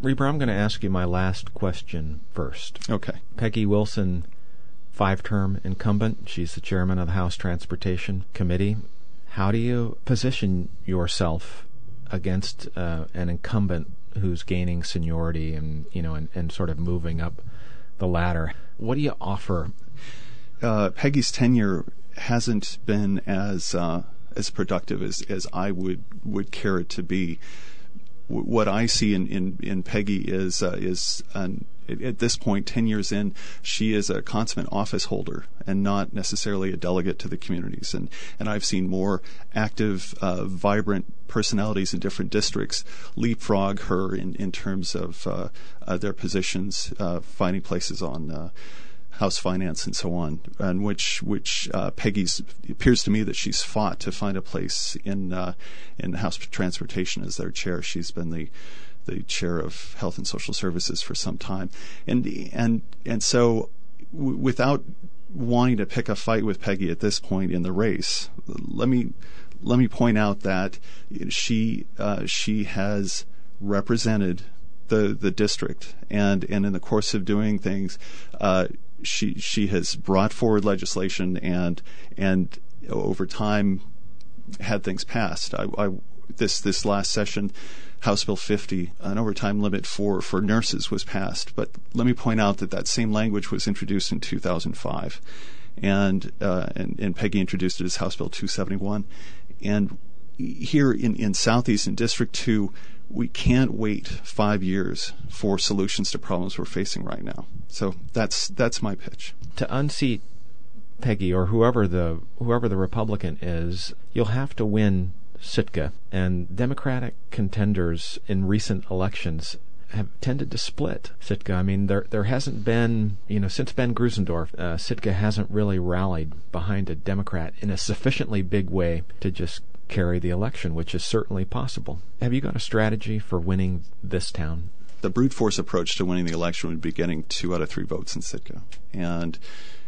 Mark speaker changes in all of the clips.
Speaker 1: Reber, I'm going to ask you my last question first.
Speaker 2: Okay.
Speaker 1: Peggy Wilson, 5-term incumbent. She's the chairman of the House Transportation Committee. How do you position yourself against an incumbent who's gaining seniority and sort of moving up the ladder? What do you offer?
Speaker 2: Peggy's tenure hasn't been as productive as I would care it to be. What I see in Peggy is at this point, 10 years in, she is a consummate office holder and not necessarily a delegate to the communities. And I've seen more active, vibrant personalities in different districts leapfrog her in terms of their positions, finding places on House Finance and so on, and which Peggy's appears to me that she's fought to find a place in House Transportation as their chair. She's been the chair of Health and Social Services for some time, and so without wanting to pick a fight with Peggy at this point in the race, let me point out that she has represented the district, and in the course of doing things, she has brought forward legislation and over time had things passed. This last session, House Bill 50, an overtime limit for nurses was passed. But let me point out that same language was introduced in 2005, and Peggy introduced it as House Bill 271. And here in Southeastern District 2, we can't wait 5 years for solutions to problems we're facing right now. So that's my pitch.
Speaker 1: To unseat Peggy or whoever the Republican is, you'll have to win Sitka, and Democratic contenders in recent elections have tended to split Sitka. I mean, there hasn't been, since Ben Grusendorf, Sitka hasn't really rallied behind a Democrat in a sufficiently big way to just carry the election, which is certainly possible. Have you got a strategy for winning this town?
Speaker 2: The brute force approach to winning the election would be getting 2 out of 3 votes in Sitka, and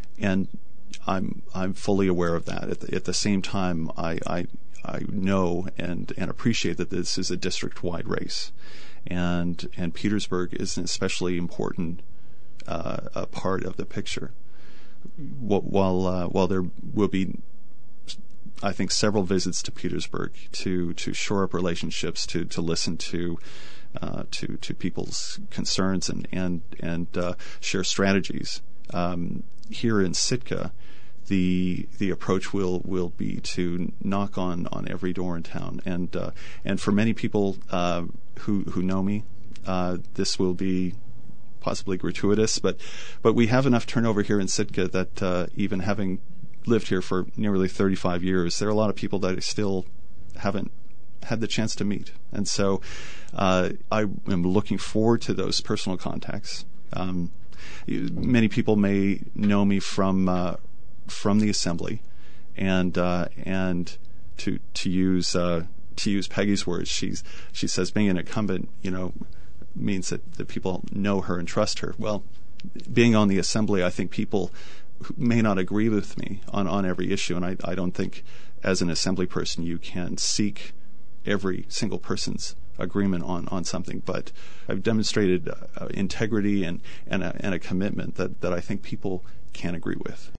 Speaker 2: I'm fully aware of that. At the same time, I know and appreciate that this is a district-wide race, and Petersburg is an especially important a part of the picture. While there will be, I think, several visits to Petersburg to shore up relationships, to listen to people's concerns and share strategies. Here in Sitka, the approach will be to knock on every door in town, and for many people who know me, this will be possibly gratuitous, but we have enough turnover here in Sitka that even having lived here for nearly 35 years, there are a lot of people that I still haven't had the chance to meet, and so I am looking forward to those personal contacts. Many people may know me from the assembly, and to use Peggy's words, she says being an incumbent, means that people know her and trust her. Well, being on the assembly, I think people may not agree with me on every issue, and I don't think as an assembly person you can seek every single person's agreement on something, but I've demonstrated integrity and a commitment that I think people can agree with.